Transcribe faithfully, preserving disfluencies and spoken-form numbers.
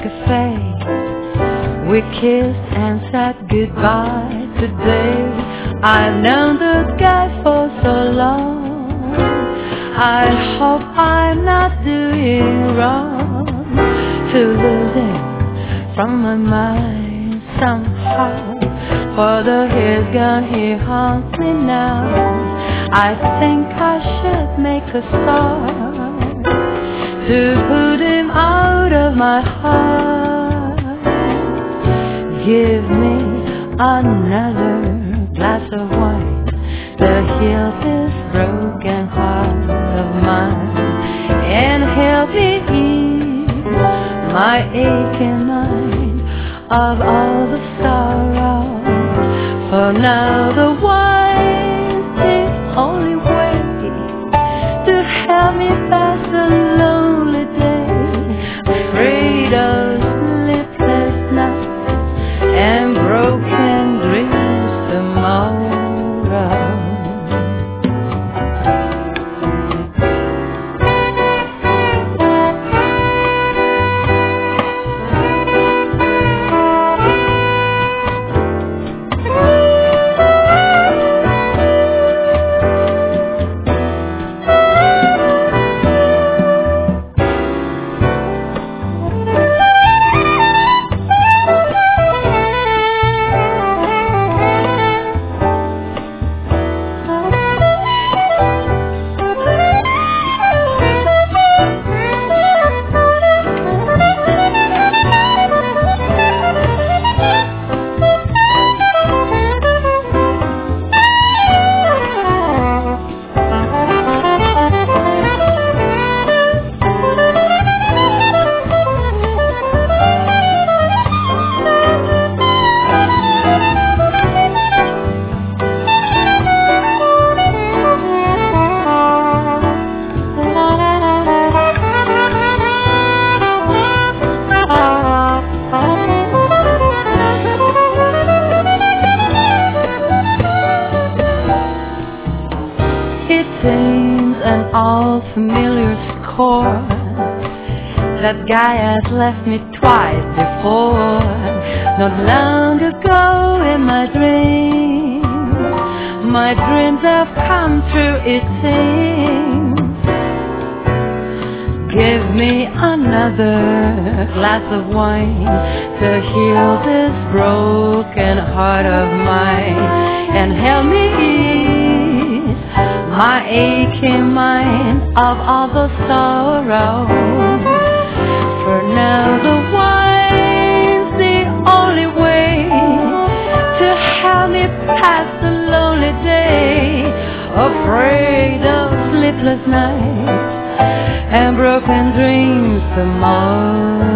cafe. We kissed and said goodbye today. I've known this guy for so long. I hope I'm not doing wrong to lose him from my mind somehow. For though he's gone, he haunts me now. I think I should make a start to put him out of my heart. Give me another glass of wine to heal this broken heart of mine, and help me ease my aching mind of all the sorrow. For now the wine's the only way to help me pass a lonely day, afraid of sleepless nights and broken dreams tomorrow. An all familiar score. That guy has left me twice before. Not long ago in my dreams, my dreams have come true, it seems. Give me another glass of wine to heal this broken heart of mine, and help me ease my aching mind of all the sorrow. For now the wine's the only way to help me pass the lonely day, afraid of sleepless nights and broken dreams tomorrow.